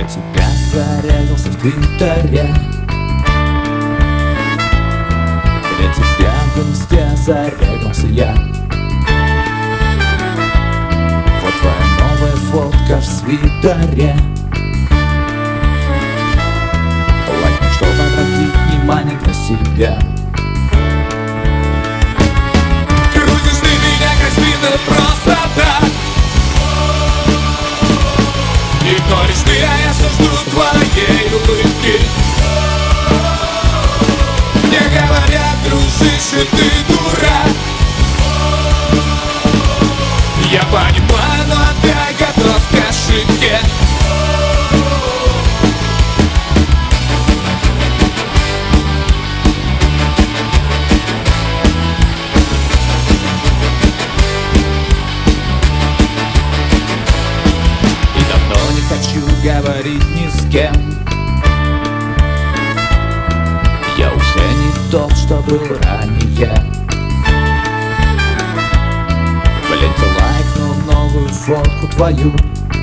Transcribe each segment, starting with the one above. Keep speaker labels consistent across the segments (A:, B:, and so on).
A: тебя зарегался в Твиттере, для тебя в инсте зарегался я. Вот твоя новая фотка в свитере, лайкни, чтобы обратить внимание на себя.
B: Крутишь ты меня как спиннер просто так, игноришь ты, а я все жду твоей улыбки. Мне говорят, дружище, ты дурак. Я понимаю, но опять готов к ошибке.
A: И давно не хочу говорить ни с кем. Я уже не тот, что был ранее. Блин, ты лайкнул новую фотку твою,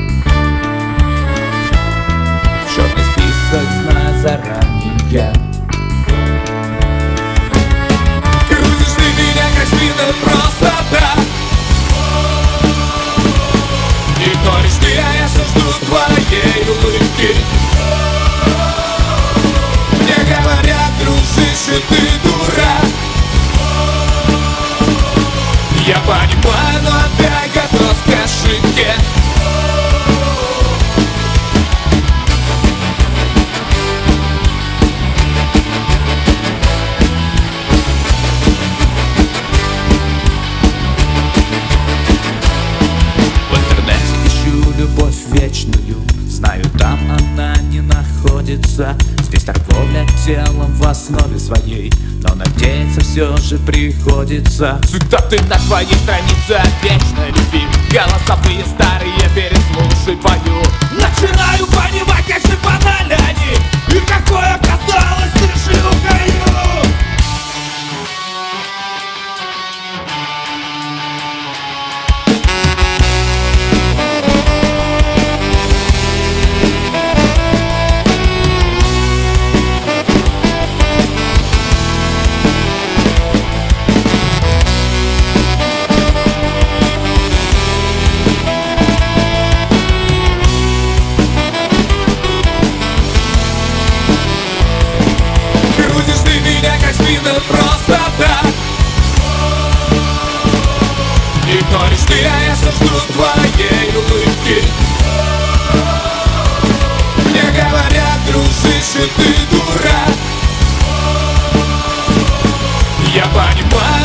A: черный список, зная заранее.
B: Крутишь ты меня как спиннер просто так, игноришь ты, а я все жду твоей улыбки. Мне говорят, дружище, ты дурак. Я понимаю, но опять готов к ошибке.
A: В интернете ищу любовь вечную, знаю, там она не находится. Здесь торговля телом в основе своей, но надеяться все же приходится.
B: Цитаты на твоей странице о вечной любви, голосовые старые, переслушай пою. Начинаю понимать, как же банальны они, и какой оказалось ошибкою. Крутишь ты меня как спиннер просто так, игноришь ты, а я все жду твоей улыбки. Мне говорят, дружище, ты дурак. Я понимаю,